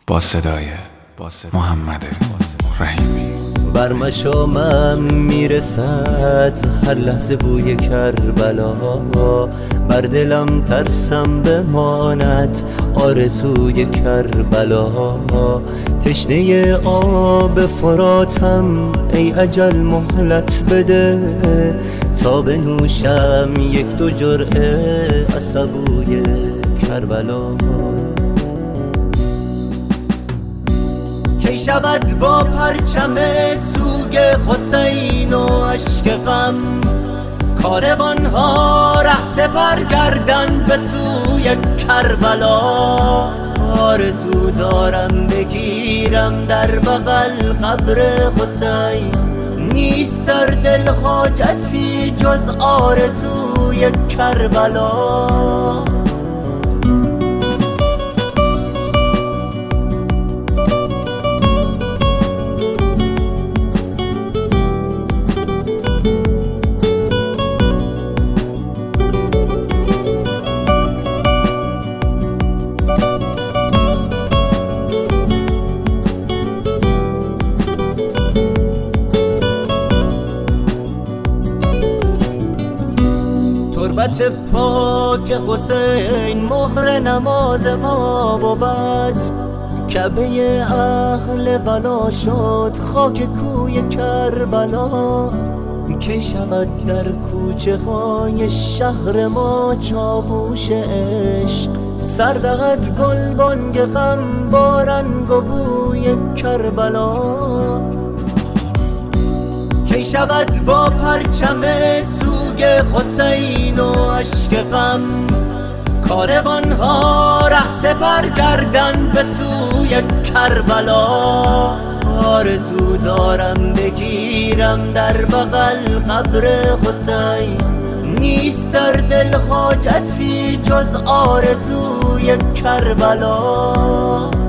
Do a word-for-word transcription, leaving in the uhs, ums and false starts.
با صدای محمد رحیمی. بر مشامم میرسد هر لحظه بوی کربلا، بر دلم ترسم بماند آرزوی کربلا. تشنه آب فراتم ای اجل مهلت بده، تا بنوشم یک دو جرعه از سبوی کربلا. کی شود با پرچم سوگ حسین و اشک غم، کاروان ها ره سپر گردن به سوی کربلا. آرزو دارم بگیرم در بغل قبر حسین، نیست در دل حاجتی جز آرزوی کربلا. تربت پاک حسین مهر نماز ما بود، کعبه اهل ولا شد خاک کوی کربلا. کی شود در کوچه های شهر ما چاووش عشق، سردقت گل بانگ غم با رنگ و بوی کربلا. کی شود با پرچم سوگ حسین و اشک غم، کاروان ها ره سپر گردن به سوی کربلا. آرزو دارم بگیرم در بغل قبر حسین، نیست در دل حاجتی جز آرزوی کربلا.